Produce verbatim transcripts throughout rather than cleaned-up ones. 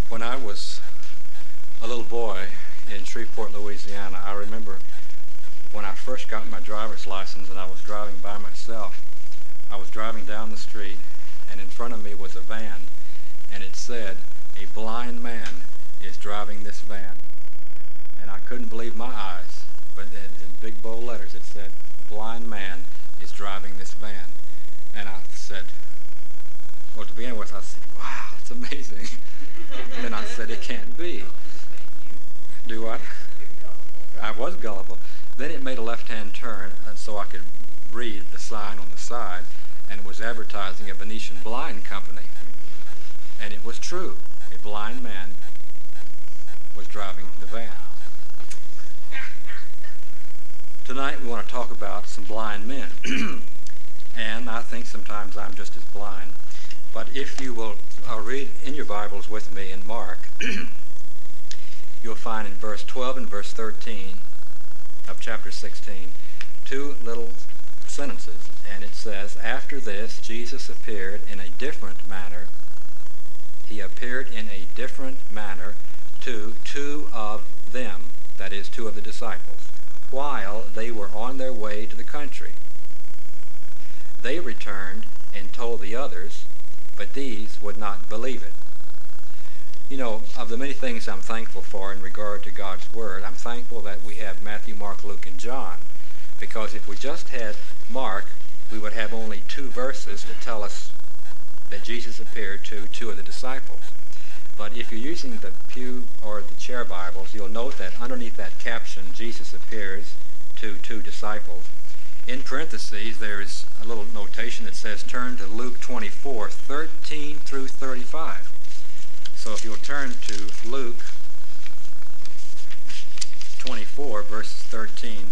When I was a little boy in Shreveport, Louisiana, I remember when I first got my driver's license and I was driving by myself. I was driving down the street, and in front of me was a van, and it said, "A blind man is driving this van." And I couldn't believe my eyes, but in, in big bold letters it said, "A blind man is driving this van." And I said, well, to begin with, I said, "Wow, that's amazing." And then I said, "It can't be." Do what? I was gullible. Then it made a left-hand turn, and so I could read the sign on the side, and it was advertising a Venetian blind company. And it was true. A blind man was driving the van. Tonight we want to talk about some blind men. And I think sometimes I'm just as blind. But if you will uh, read in your Bibles with me in Mark, you'll find in verse twelve and verse thirteen of chapter sixteen two little sentences. And it says, "After this, Jesus appeared in a different manner. He appeared in a different manner to two of them," that is, two of the disciples, "while they were on their way to the country. They returned and told the others, but these would not believe it." You know, of the many things I'm thankful for in regard to God's Word, I'm thankful that we have Matthew, Mark, Luke, and John. Because if we just had Mark, we would have only two verses to tell us that Jesus appeared to two of the disciples. But if you're using the Pew or the Chair Bibles, you'll note that underneath that caption, "Jesus appears to two disciples," in parentheses, there's a little notation that says, "Turn to Luke twenty-four, thirteen through thirty-five." So if you'll turn to Luke twenty-four, verses thirteen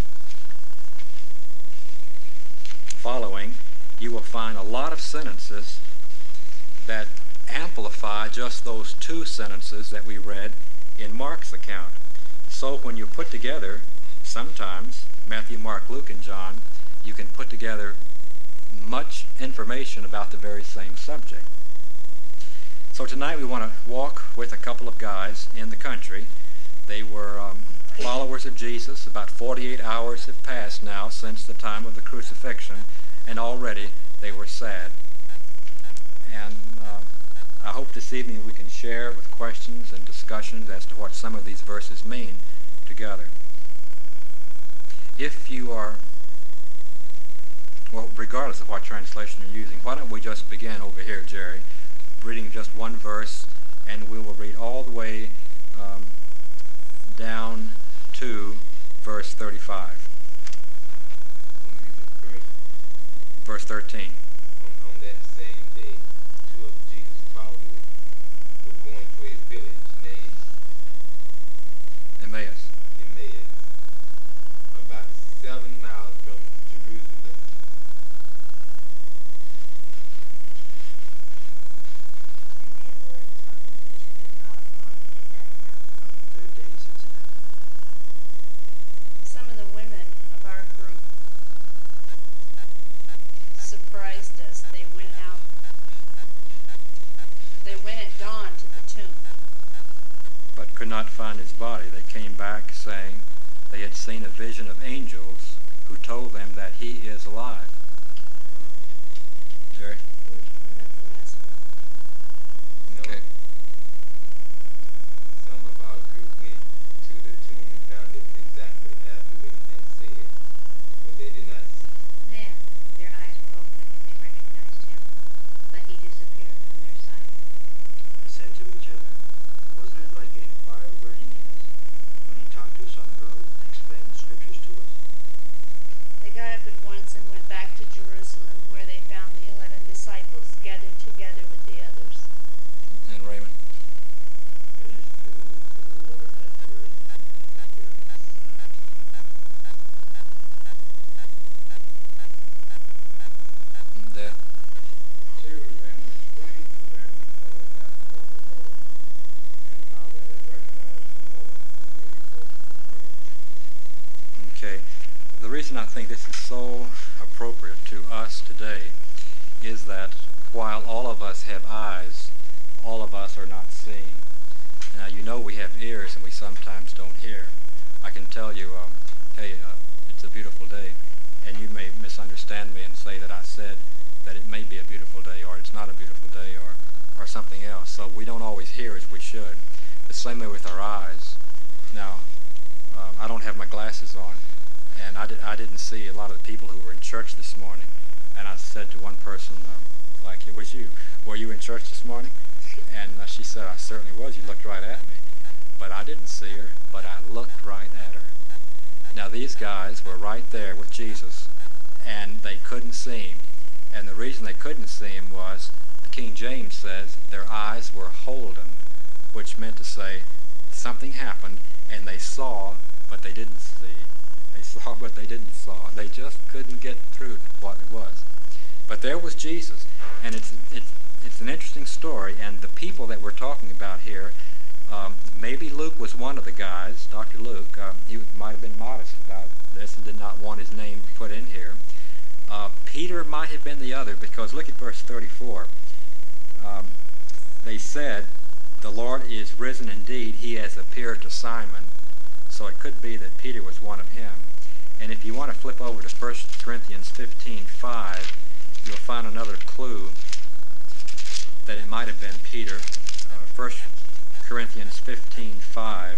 following, you will find a lot of sentences that amplify just those two sentences that we read in Mark's account. So when you put together, sometimes, Matthew, Mark, Luke, and John, you can put together much information about the very same subject. So tonight we want to walk with a couple of guys in the country. They were um, followers of Jesus. About forty-eight hours have passed now since the time of the crucifixion, and already they were sad. And uh, I hope this evening we can share with questions and discussions as to what some of these verses mean together. If you are, well, regardless of what translation you're using, why don't we just begin over here, Jerry, reading just one verse, and we will read all the way um, down to verse thirty-five. Verse thirteen. On, on that same day, two of Jesus' followers were going to a village named Emmaus. Emmaus, about seven miles from Jerusalem. And they were talking to each other about all the things that had happened. On the third day since it happened. Some of the women of our group surprised us. They went out, they went at dawn to the tomb. But could not find his body. They came back saying they had seen a vision of angels who told them that he is alive. Jerry? What about the last one? Okay. Some of our group went to the tomb and found it exactly as the women had said, but they did not see. Then their eyes were opened and they recognized him, but he disappeared from their sight. They said to each other, "Wasn't it like a fire burning in us when he talked to us on the road and explained the scriptures to us?" They got up at once and went back to Jerusalem, where they found the eleven disciples gathered together with the others. And Raymond? It is true that the Lord has risen and has appeared in us. And Dad? Two of them explained to them what had happened on the road and how they had recognized the Lord when he spoke to them. Okay. The reason I think this is so appropriate to us today is that while all of us have eyes, all of us are not seeing. sometimes don't hear. I can tell you, um, hey, uh, it's a beautiful day, and you may misunderstand me and say that I said that it may be a beautiful day, or it's not a beautiful day, or, or something else. So we don't always hear as we should. The same way with our eyes. Now, uh, I don't have my glasses on, and I, di- I didn't see a lot of the people who were in church this morning. And I said to one person, um, like, it was you, were you in church this morning? And uh, she said, I certainly was. You looked right at me. But I didn't see her, but I looked right at her. Now, these guys were right there with Jesus, and they couldn't see him. And the reason they couldn't see him was, the King James says, their eyes were holden, which meant to say something happened, and they saw, but they didn't see. They saw, but they didn't saw. They just couldn't get through what it was. But there was Jesus, and it's it's it's an interesting story. And the people that we're talking about here, um, maybe Luke was one of the guys. Doctor Luke, um, he might have been modest about this and did not want his name put in here. Uh, Peter might have been the other, because look at verse thirty-four. Um, they said, "The Lord is risen indeed; he has appeared to Simon." So it could be that Peter was one of him. And if you want to flip over to First Corinthians fifteen five, you'll find another clue that it might have been Peter. Uh, First Corinthians fifteen five.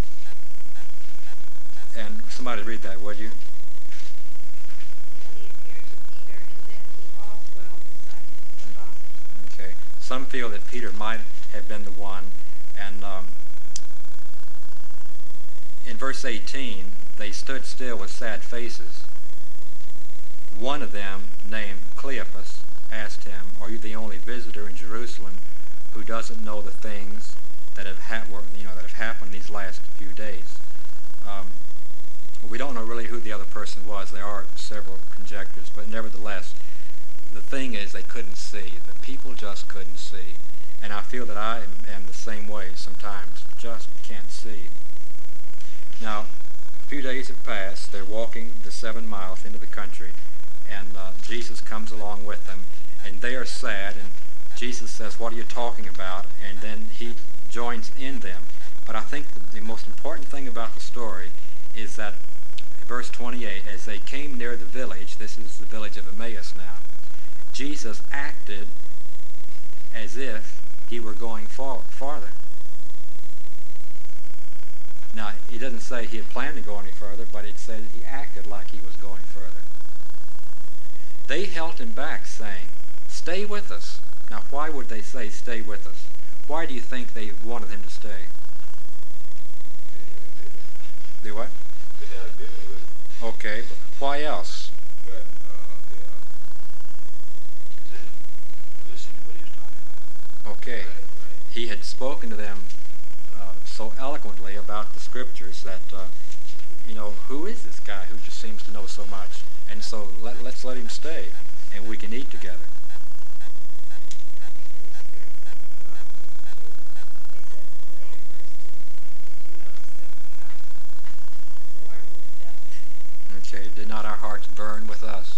And somebody read that, would you? And then he appeared to Peter and then to all twelve disciples, apostles. Okay. Some feel that Peter might have been the one. And um, in verse eighteen, they stood still with sad faces. One of them, named Cleopas, asked him, "Are you the only visitor in Jerusalem who doesn't know the things that have ha- you know that have happened these last few days?" Um, we don't know really who the other person was. There are several conjectures, but nevertheless, the thing is they couldn't see. The people just couldn't see, and I feel that I am, am the same way sometimes. Just can't see. Now, a few days have passed. They're walking the seven miles into the country, and uh, Jesus comes along with them, and they are sad, and Jesus says, "What are you talking about?" And then he joins in them. But I think the, the most important thing about the story is that verse twenty-eight, as they came near the village, this is the village of Emmaus now, Jesus acted as if he were going far, farther. Now, he doesn't say he had planned to go any further, but it said he acted like he was going further. They held him back, saying, "Stay with us." Now, why would they say, "Stay with us"? Why do you think they wanted him to stay? Do what? They had dinner with him. Okay, but why else? But, uh, yeah. Because they were listening to what he was talking about. Okay, Right, right. he had spoken to them uh, so eloquently about the scriptures that, uh, you know, who is this guy who just seems to know so much? And so let, let's let him stay, and we can eat together. I think in the spirit that was drawn to him too, they said in the later verse, did, did you notice that how warm we felt? Okay, did not our hearts burn with us?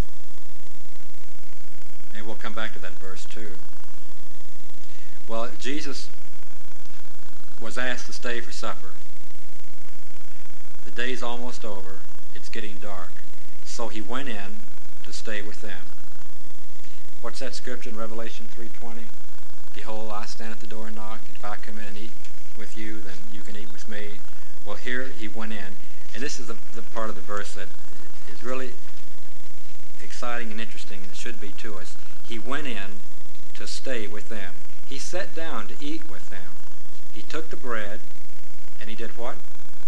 And we'll come back to that verse too. Well, Jesus was asked to stay for supper. The day's almost over. It's getting dark. So he went in to stay with them. What's that scripture in Revelation three twenty? "Behold, I stand at the door and knock. If I come in and eat with you, then you can eat with me." Well, here he went in. And this is the, the part of the verse that is really exciting and interesting, and it should be to us. He went in to stay with them. He sat down to eat with them. He took the bread, and he did what?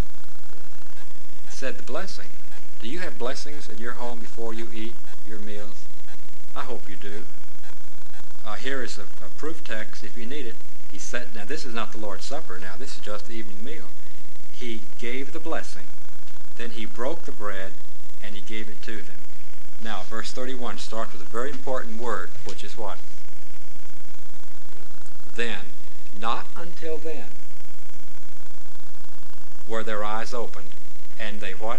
Said the blessing. Do you have blessings in your home before you eat your meals? I hope you do. Uh, here is a, a proof text if you need it. He said, now this is not the Lord's Supper now. This is just the evening meal. He gave the blessing. Then he broke the bread, and he gave it to them. Now, verse thirty-one starts with a very important word, which is what? Then. Not until then were their eyes opened, and they what?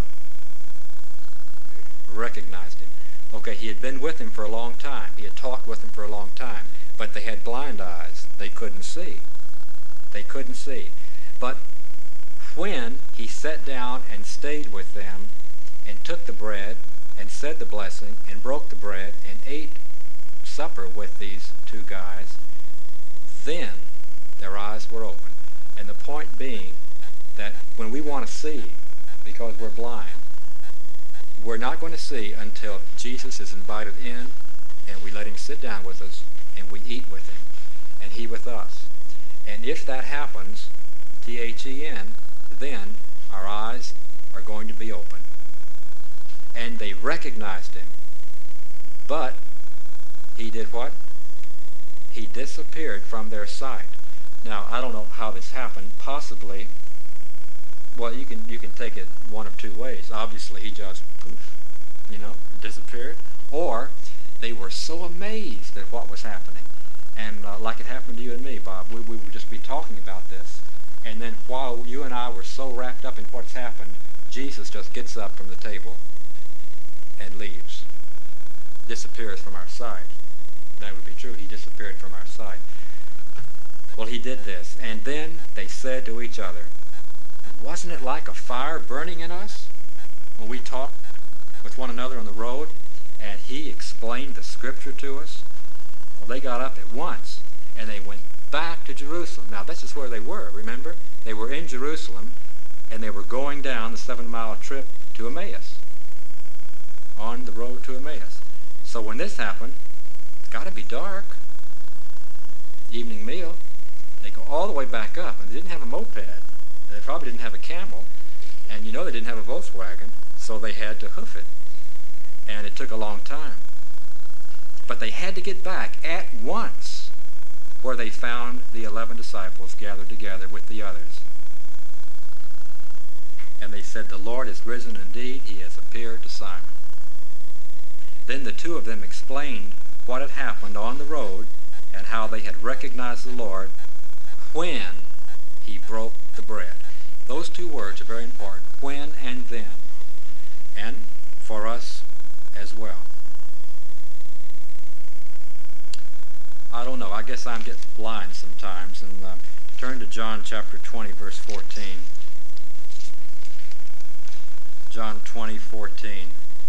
Recognized him. Okay, he had been with him for a long time. He had talked with him for a long time. But they had blind eyes. They couldn't see. They couldn't see. But when he sat down and stayed with them and took the bread and said the blessing and broke the bread and ate supper with these two guys, then their eyes were open. And the point being that when we want to see, because we're blind, we're not going to see until Jesus is invited in and we let him sit down with us and we eat with him and he with us. And if that happens, T H E N, then our eyes are going to be open. And they recognized him. But he did what? He disappeared from their sight. Now, I don't know how this happened. Possibly, well, you can you can take it one of two ways. Obviously, he just poof, you know, disappeared. Or they were so amazed at what was happening. And uh, like it happened to you and me, Bob, we, we would just be talking about this. And then while you and I were so wrapped up in what's happened, Jesus just gets up from the table and leaves. Disappears from our sight. That would be true. He disappeared from our sight. Well, he did this. And then they said to each other, wasn't it like a fire burning in us when we talked with one another on the road and he explained the scripture to us? Well, they got up at once and they went back to Jerusalem. Now, this is where they were, remember? They were in Jerusalem and they were going down the seven-mile trip to Emmaus, on the road to Emmaus. So when this happened, it's got to be dark. Evening meal. They go all the way back up, and they didn't have a moped. They probably didn't have a camel, and you know they didn't have a Volkswagen, so they had to hoof it. And it took a long time. But they had to get back at once, where they found the eleven disciples gathered together with the others. And they said, the Lord is risen indeed. He has appeared to Simon. Then the two of them explained what had happened on the road and how they had recognized the Lord when he broke the bread. Those two words are very important, when and then, and for us as well. I don't know, I guess I'm getting blind sometimes, and uh, turn to John chapter twenty, verse fourteen. John twenty, fourteen.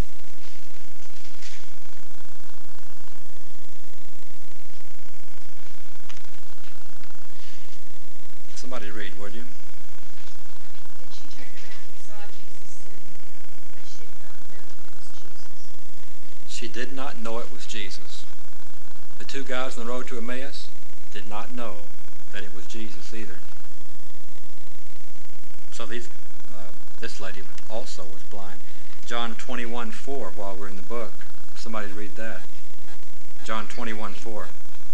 Somebody read, would you? Then she turned around and saw Jesus standing there, but she did not know that it was Jesus. She did not know it was Jesus. The two guys on the road to Emmaus did not know that it was Jesus either. So these, uh, this lady also was blind. John twenty-one, four, while we're in the book. Somebody read that. John twenty-one, four.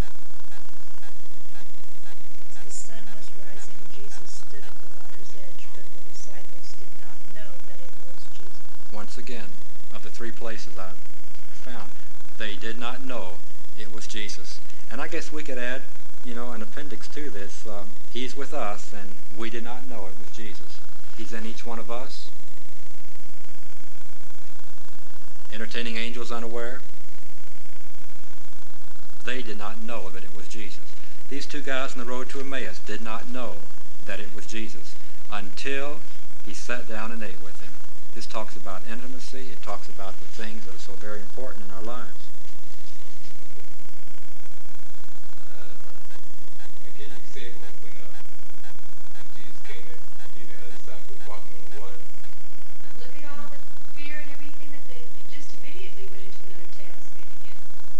The sun was rising, Jesus stood at the water's edge, but the disciples did not know that it was Jesus. Once again, of the three places I found, they did not know it was Jesus. And I guess we could add, you know, an appendix to this. Um, he's with us, and we did not know it was Jesus. He's in each one of us. Entertaining angels unaware. They did not know that it was Jesus. These two guys on the road to Emmaus did not know that it was Jesus until he sat down and ate with him. This talks about intimacy. It talks about the things that are so very important in our lives. Uh, again, you said when, when, uh, when Jesus came and he and the other disciples walking on the water. Now look at all the fear and everything that they just immediately went into another tailspin again.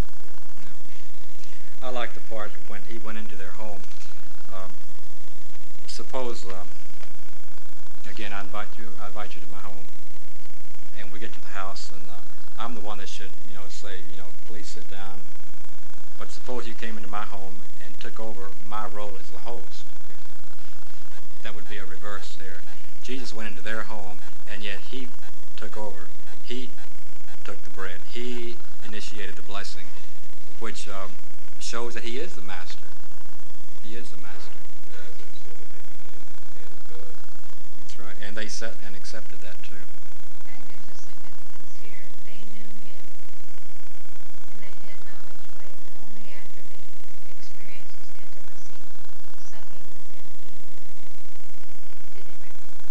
I like the part when he went into their home. Um, suppose, um, again, I invite you. I invite you to my home, and we get to the house, and uh, I'm the one that should, you know, say, you know, please sit down. But suppose you came into my home and took over my role as the host. That would be a reverse there. Jesus went into their home, and yet he took over. He took the bread. He initiated the blessing, which uh, shows that he is the master. He is the master. That's showing that he had his God. That's right. And they set and accepted that too. I think there's a significance here. They knew him in a head knowledge way, but only after they experienced his intimacy, supping with him, eating with him, did they recognize him.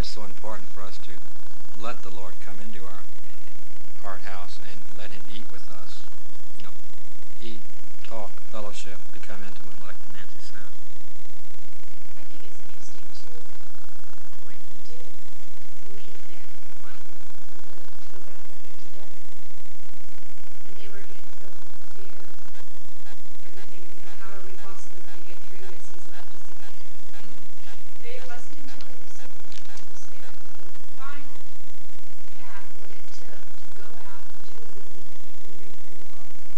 it's so important for us to let the Lord come into our heart house and let him eat with us. You know, eat, talk, fellowship, become intimate like Nancy said. I think it's interesting too that when he did leave them finally for good to go back up into heaven, and they were again filled with the fear and everything, you know, how are we possibly going to get through this? He's left us again and everything. It wasn't until they received the infilling of the Spirit that they finally had what it took to go out and do everything that he'd been bringing them along for.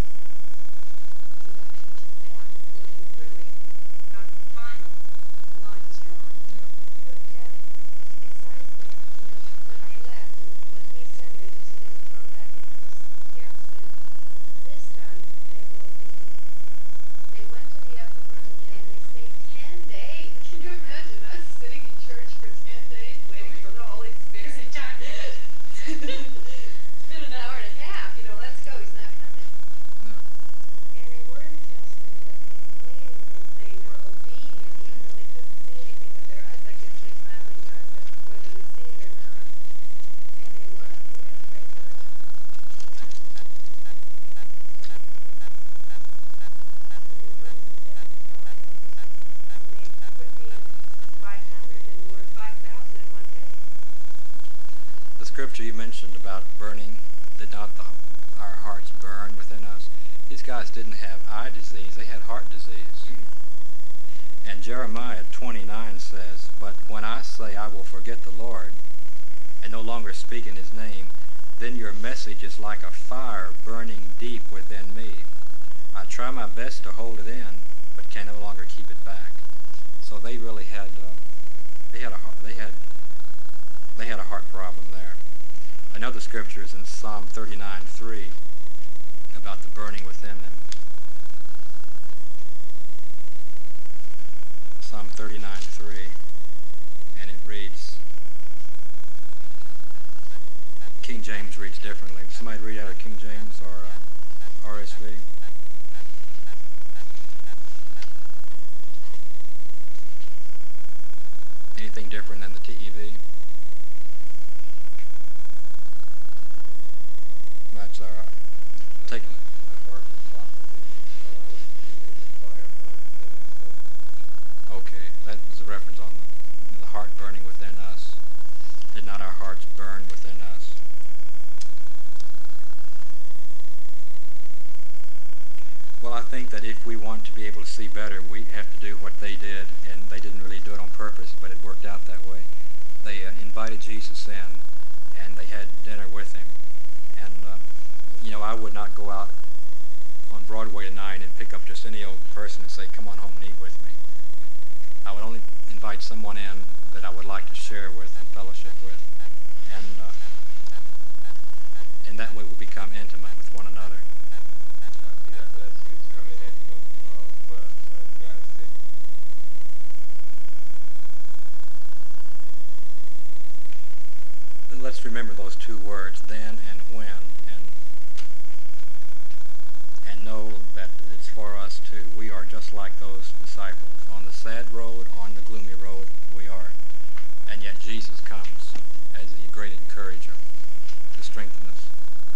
It actually took that before they really got the final lines drawn. Yeah. But Dad, besides that, you know, when they left, and when he said it, he said they were thrown back into a gas bin. This time, they were obedient. They went to the upper room and they stayed ten days. Can you imagine us sitting in church for ten days waiting for the Holy Spirit? It's been an hour and a half, you know, let's go, he's not coming. Yeah. And they were in a tailspin, but they waited and they were obedient, even though they couldn't see anything with their eyes. I guess they finally learned that whether we see it or not. And they were, they didn't pray for their lives. They went up and and they really moved out in powerhouses and, and they quit being five hundred and were five thousand in one day. The scripture you mentioned about burning, did not the, our hearts burn within us? These guys didn't have eye disease, they had heart disease. And Jeremiah twenty-nine says, "But when I say I will forget the Lord and no longer speak in his name, then your message is like a fire burning deep within me. I try my best to hold it in, but can no longer keep it back." So they really had, uh, they had a heart, they had, they had a heart problem there. Another scripture is in Psalm thirty-nine three about the burning within them. Psalm thirty-nine three, and it reads, King James reads differently. Somebody read out of King James or uh, R S V? Anything different than the T E V? That's all right. Take it. My heart was hot within me, while I was using the fire burn, then I spoke with the Okay, that is a reference on the, the heart burning within us. Did not our hearts burn within us? Well, I think that if we want to be able to see better, we have to do what they did, and they didn't really do it on purpose, but it worked out that way. They uh, invited Jesus in, and they had dinner with him. And, uh, you know, I would not go out on Broadway tonight and pick up just any old person and say, "Come on home and eat with me." I would only invite someone in that I would like to share with and fellowship with. And, uh, and that way we'll become intimate with one another. Now, see, that's what that scripture coming at, you know, uh, for, for God's sake. Then let's remember those two words, then and when, and and know that it's for us too. We are just like those disciples. On the sad road, on the gloomy road, we are. And yet Jesus comes as a great encourager to strengthen us.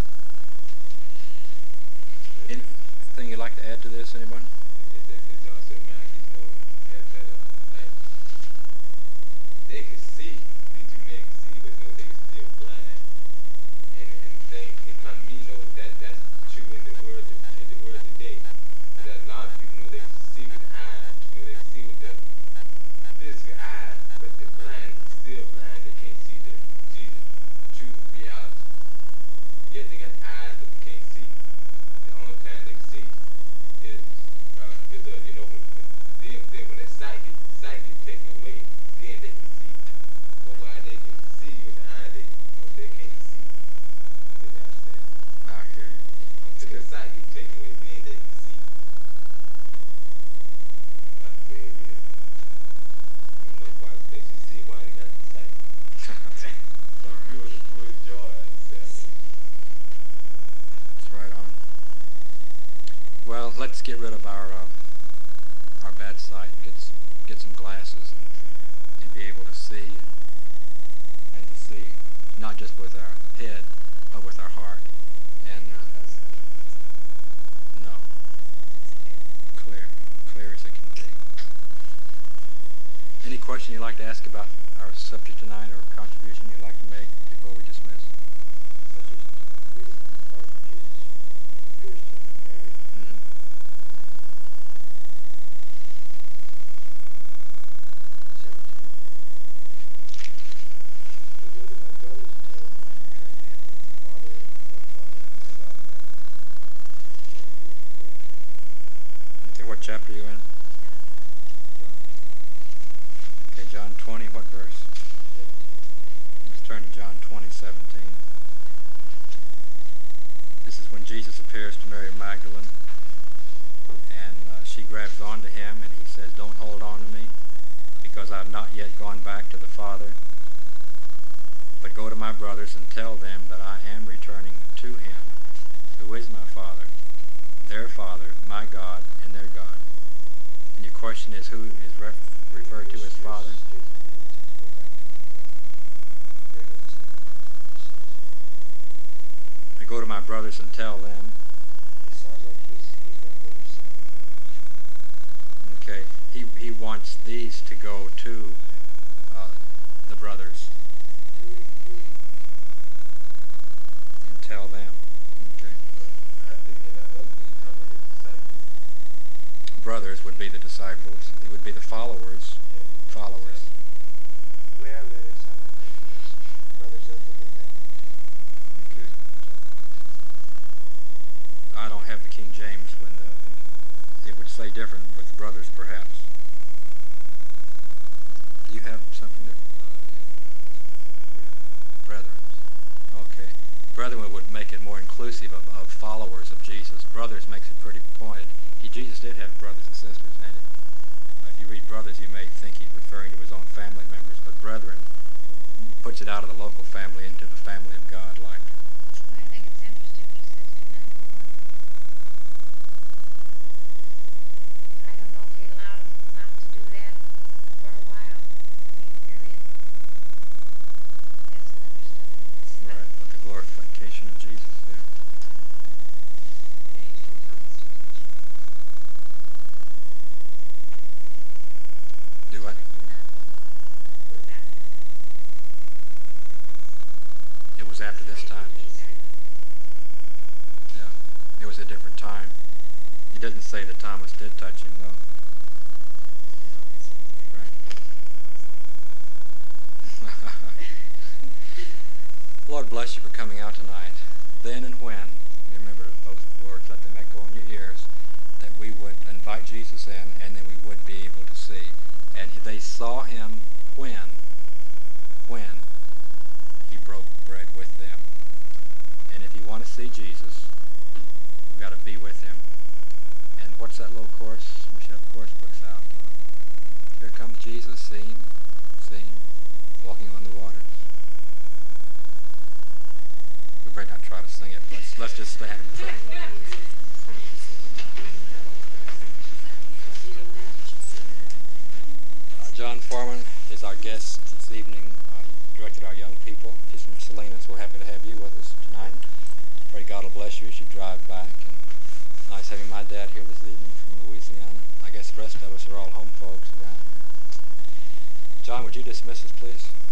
Anything you'd like to add to this, anyone? It's, it's, it's also mind, you know, that, that uh, like, they could see, these two men could see, but you know, they were still blind. And and thing, it come to me, you know, that that's true in the world in the world today. That a lot of people, you know, they can see with the eyes, you know, they can see with the physical eye, but they're blind, still blind. They can't see the Jesus true reality. Yet they got eyes, but they can't see. The only time they can see is question you'd like to ask about our subject tonight, or contribution you'd like to make before we dismiss? I was just uh, reading on the part where Jesus appears to Mary. Mm-hmm. seventeen. So go to my brothers and tell them I am returning to heaven with the Father, your Father, and my God and their God. One of you is referring to Okay, what chapter are you in? John Okay, John twenty, what verse? seventeen. Let's turn to John twenty, seventeen. This is when Jesus appears to Mary Magdalene, and uh, she grabs onto him, and he says, "Don't hold on to me, because I've not yet gone back to the Father. But go to my brothers and tell them that I am returning to him, who is my Father, their Father, my God, and their God." And your question is, who is ref- referred to as Father? I go to my brothers and tell them. It sounds like he's he's got to go to some other brothers. Okay, he he wants these to go to uh, the brothers Do we, do we, and tell them. Okay, I think in the other thing, you're talking about his disciples. brothers would be the disciples. It would be the followers. Yeah, he's talking about Followers. disciples. the way I read it, it sounded like maybe he was brothers other than them. Okay. I don't have the King James when Yeah, the, I think he's it would say different with brothers, perhaps. Do you have something that brethren? Okay, brethren would make it more inclusive of, of followers of Jesus. Brothers makes it pretty pointed. He, Jesus did have brothers and sisters, and he, if you read brothers, you may think he's referring to his own family members, but brethren puts it out of the local family into the family of God, like. Well, I think it's interesting, he says, do not hold on to me. I don't know if he allowed him not to do that for a while. I mean, period. That's another study. Right, but the glorification of Jesus there. Then he told Thomas to touch him. Do I? Do not hold on. Was after. It was after this time. Yeah, it was a different time. It doesn't say that Thomas did touch him, though. Right. Lord bless you for coming out tonight. Then and when, you remember those words, let them echo in your ears, that we would invite Jesus in, and then we would be able to see. And they saw him when? When he broke bread with them. And if you want to see Jesus, we've got to be with him. And what's that little chorus? We should have the chorus books out. Uh, here comes Jesus, see him, see him, walking on the waters. We better not try to sing it. Let's let's just stand. Uh, John Foreman is our guest this evening. Uh, he directed our young people. He's from Salinas. We're happy to have you with us tonight. Pray God will bless you as you drive back. And nice having my dad here this evening from Louisiana. I guess the rest of us are all home folks around here. John, would you dismiss us, please?